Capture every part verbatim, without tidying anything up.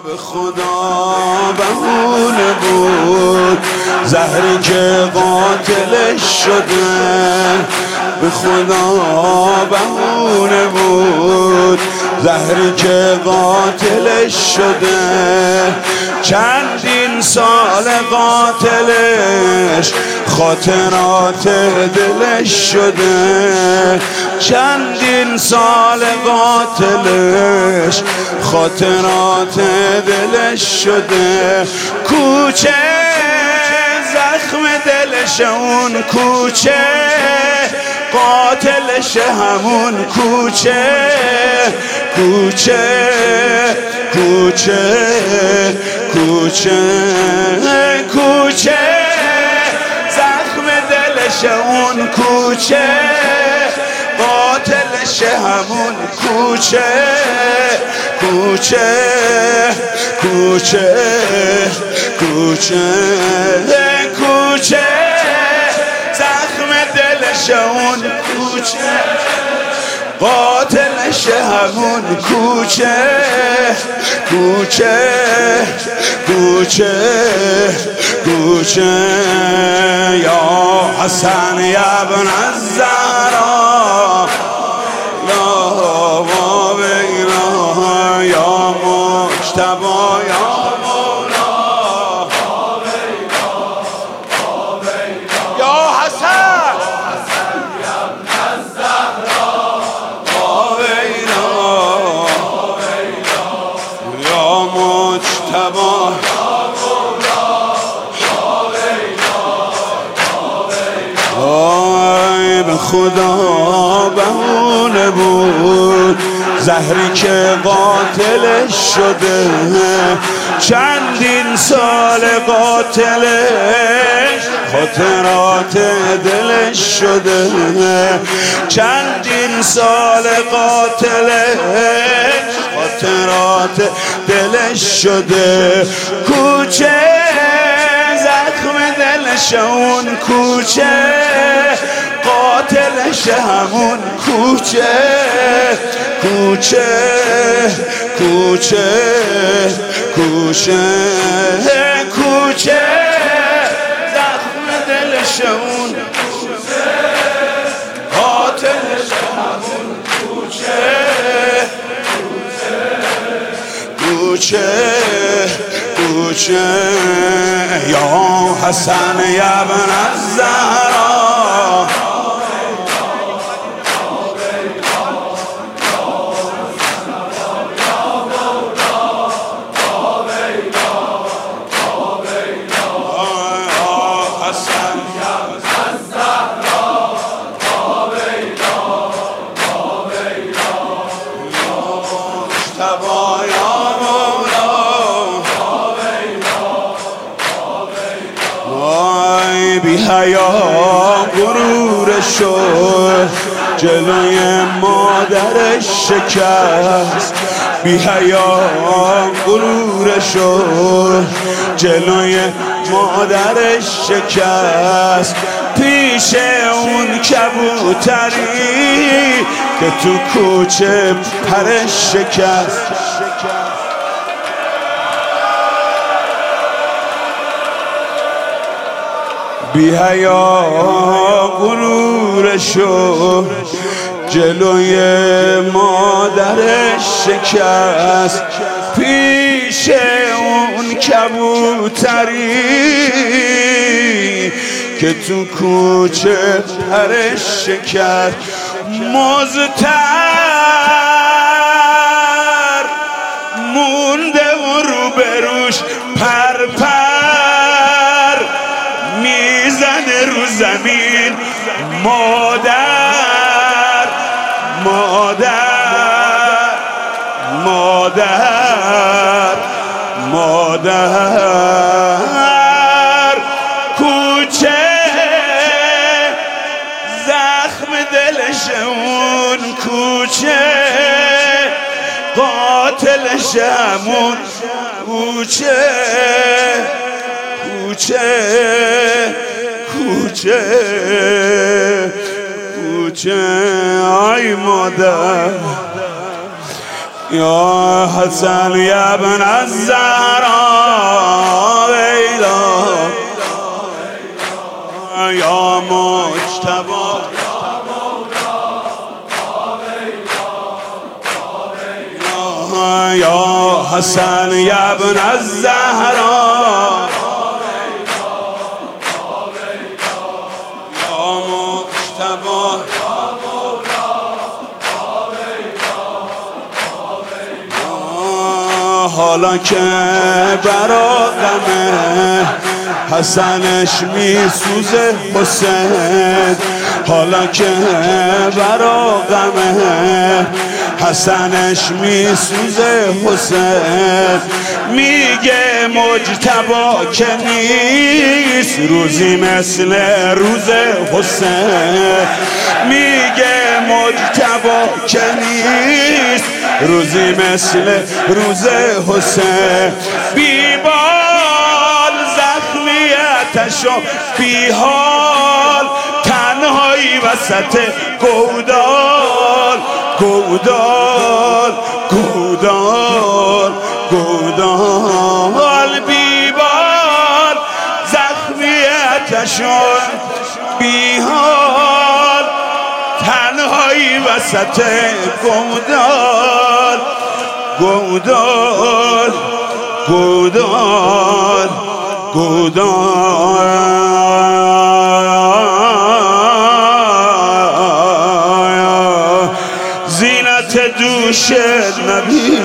به خدا بهونه بود، زهری که قاتلش شده به خدا بهونه بود، زهری که قاتلش شده. چندین سال قاتلش خاطرات دلش شده، چندین سال قاتلش خاطرات دلش شده. کوچه زخم دلش اون کوچه، قاتلش همون کوچه، کوچه کوچه کوچه کوچه زخم دلش اون کوچه، قاتلش همون کوچه، کوچه کوچه کوچه کوچه زخم دلش اون کوچه، قاتلش همون کوچه، کوچه کوچه کوچه. یا حسن یا ابن الزهرا، یا وابینا، یا مجتبی، یا خدا بهونه بود، زهری که قاتلش شده. چندین سال قاتلش خاطرات دلش شده، چندین سال قاتلش خاطرات دلش شده. کوچه زخم دلش اون کوچه، قاتلش همون کوچه، کوچه کوچه کوچه کوچه زخم دلش اون کوچه، قاتلش همون کوچه، کوچه کوچه. یا حسن یا ابن الزهرا، بی حیا غرورشو جلوی مادرش شکست، بی حیا غرورشو جلوی مادرش شکست. پیش اون کبوتری که تو کوچه پرش شکست، بی حیا غرورشو جلوی مادرش شکست. پیش اون کبوتری که تو کوچه پرش شکست. مزتر مونده و روبروش پر پر میزنه رو زمین. مادر مادر مادر مادر. کوچه زخم دلش اون کوچه، قاتلش همون کوچه، کوچه کوچه کوچه. آی مادر یا حسن یا ابن الزهرا ویلا یا مجتبی یا حسن یا ابن الزهرا یا مجتبی حالا که برا غم حسنش میسوزه حسین، حالا که برا غم حسنش میسوزه حسین، میگه مجتبی که نیست روزی مثل روز حسین، میگه مجتبی که نیست روزی مثل روز حسین، بیبال زخمیتشو بیحال تنهایی وسط گودال گودال گودال گودال، بیبال زخمیتشو بیحال تنهایی وسط گودال گودال گودال گودال. زینت دوش نبی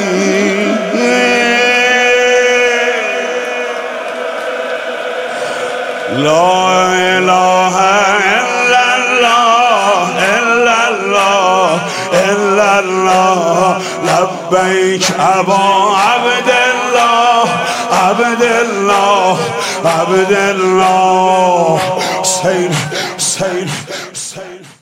لا اله الا الله الا الله الا الله لبیک ابا عبدالله عبدالله عبدالله. حسین حسین حسین